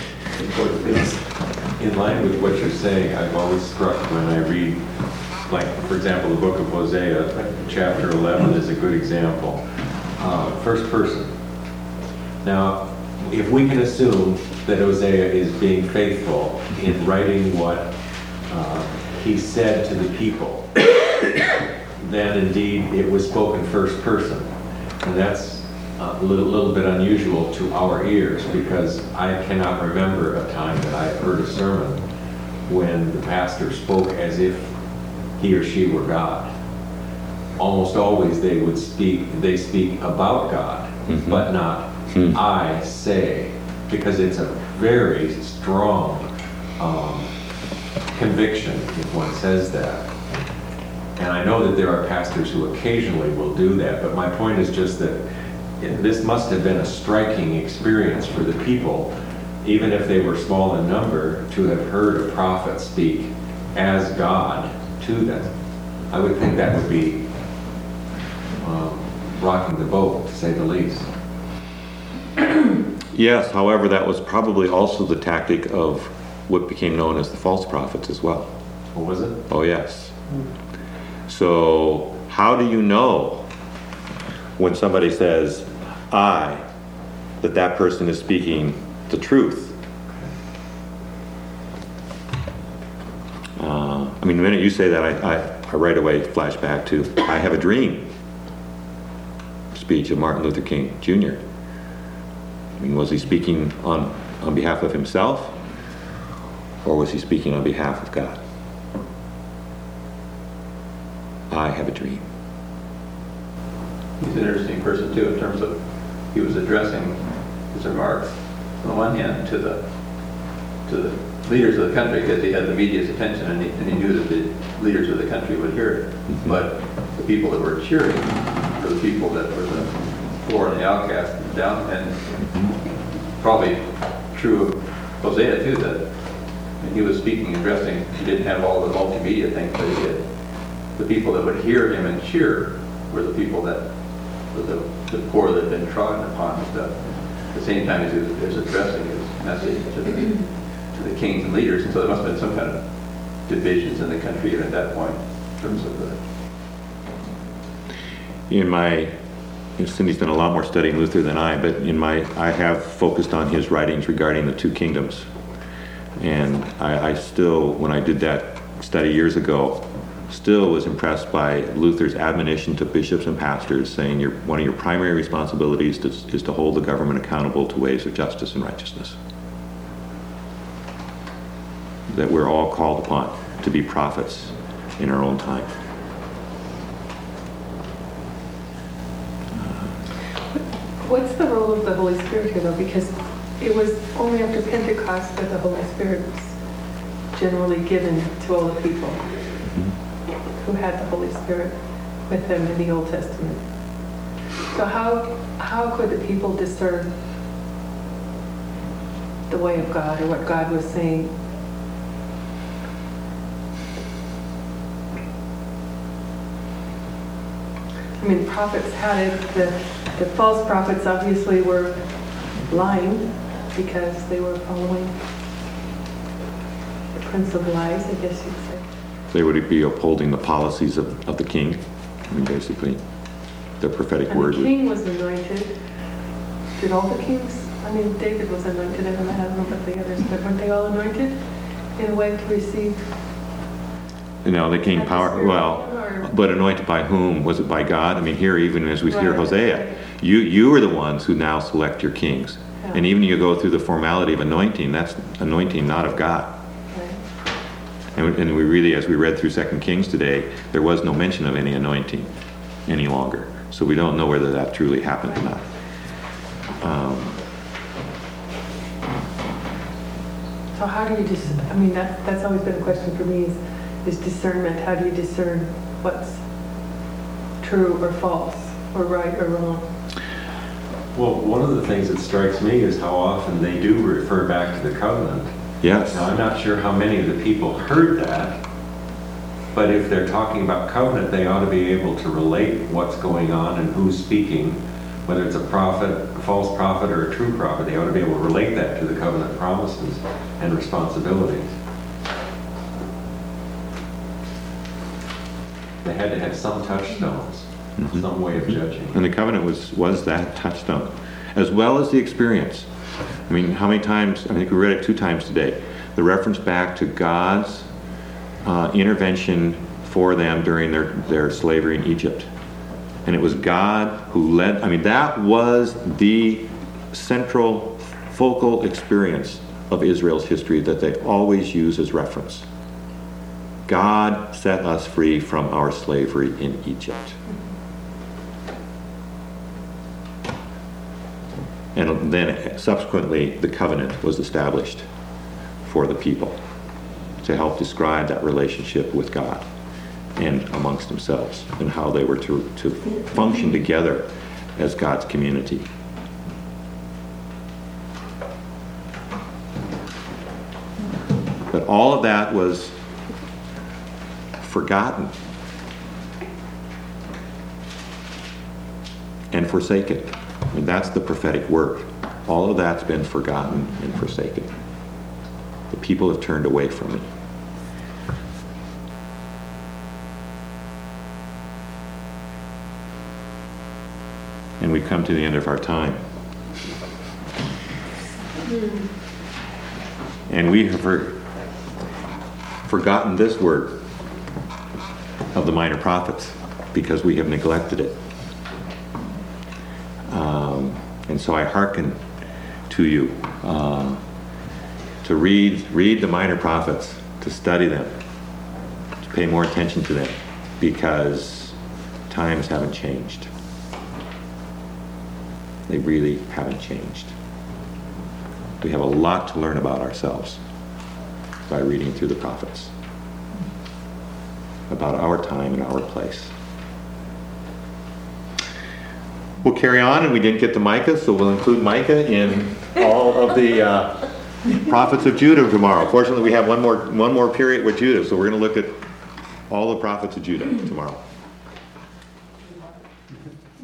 In line with what you're saying, I'm always struck when I read, like, for example, the book of Hosea, chapter eleven is a good example. Uh, First person. Now, if we can assume that Hosea is being faithful in writing what uh, he said to the people, then indeed it was spoken first person. And that's a little, little bit unusual to our ears, because I cannot remember a time that I heard a sermon when the pastor spoke as if he or she were God. Almost always they would speak, they speak about God, Mhm. but not Hmm. I say, because it's a very strong um, conviction if one says that. And I know that there are pastors who occasionally will do that, but my point is just that this must have been a striking experience for the people, even if they were small in number, to have heard a prophet speak as God to them. I would think that would be um, rocking the boat, to say the least. Yes, however, that was probably also the tactic of what became known as the false prophets as well. What was it? Oh, yes. So how do you know when somebody says, I, that that person is speaking the truth? Uh, I mean, the minute you say that, I, I, I right away flash back to I Have a Dream speech of Martin Luther King, Junior I mean, was he speaking on, on behalf of himself, or was he speaking on behalf of God? I have a dream. He's an interesting person too, in terms of, he was addressing his remarks, on the one hand, to the, to the leaders of the country, because he had the media's attention, and he, and he knew that the leaders of the country would hear it. Mhm. But the people that were cheering were the people that were the poor and the outcast and down, and probably true of Hosea too, that when he was speaking, addressing, he didn't have all the multimedia things, but he did. The people that would hear him and cheer were the people that, were the, the poor that had been trodden upon and stuff. At the same time as he was, he was addressing his message to the, to the kings and leaders, and so there must have been some kind of divisions in the country even at that point in terms of the. In my, Cindy's done a lot more studying Luther than I, but in my, I have focused on his writings regarding the two kingdoms. And I, I still, when I did that study years ago, still was impressed by Luther's admonition to bishops and pastors, saying your, one of your primary responsibilities to, is to hold the government accountable to ways of justice and righteousness. That we're all called upon to be prophets in our own time. What's the role of the Holy Spirit here, though? Because it was only after Pentecost that the Holy Spirit was generally given to all the people who had the Holy Spirit with them in the Old Testament. So how how could the people discern the way of God or what God was saying? I mean, prophets had it. The, the false prophets obviously were lying because they were following the prince of lies, I guess you'd say. They would be upholding the policies of, of the king. I mean, basically, the prophetic And word. the king was anointed. Did all the kings? I mean, David was anointed. I don't know, I don't know about the others, but weren't they all anointed in a way to receive? You know, they gained power, well, but anointed by whom? Was it by God? I mean, here, even as we hear Right, Hosea, right. you you are the ones who now select your kings. Yeah. And even you go through the formality of anointing, that's anointing not of God. Right. And, and we really, as we read through Second Kings today, there was no mention of any anointing any longer. So we don't know whether that truly happened or not. Um, So how do you dis, I mean, that, that's always been a question for me is, is discernment. How do you discern what's true or false or right or wrong? Well, one of the things that strikes me is how often they do refer back to the covenant. yes. Now, I'm not sure how many of the people heard that, but if they're talking about covenant, they ought to be able to relate what's going on and who's speaking, whether it's a prophet, a false prophet, or a true prophet. They ought to be able to relate that to the covenant promises and responsibilities. They had to have some touchstones, Mhm. some way of judging. And the covenant was, was that touchstone, as well as the experience. I mean, how many times, I think we read it two times today, the reference back to God's uh, intervention for them during their, their slavery in Egypt. And it was God who led, I mean, that was the central focal experience of Israel's history that they always use as reference. God set us free from our slavery in Egypt. And then subsequently, the covenant was established for the people to help describe that relationship with God and amongst themselves and how they were to, to function together as God's community. But all of that was forgotten and forsaken. And that's the prophetic word. All of that's been forgotten and forsaken. The people have turned away from it. And we come to the end of our time. And we have for, forgotten this word of the minor prophets because we have neglected it. Um, and so I hearken to you um, to read read the minor prophets, to study them, to pay more attention to them, because times haven't changed. They really haven't changed. We have a lot to learn about ourselves by reading through the prophets, about our time and our place. we'll carry on, and we didn't get to Micah, so we'll include Micah in all of the uh, prophets of Judah tomorrow. Fortunately, we have one more, one more period with Judah, so we're going to look at all the prophets of Judah tomorrow.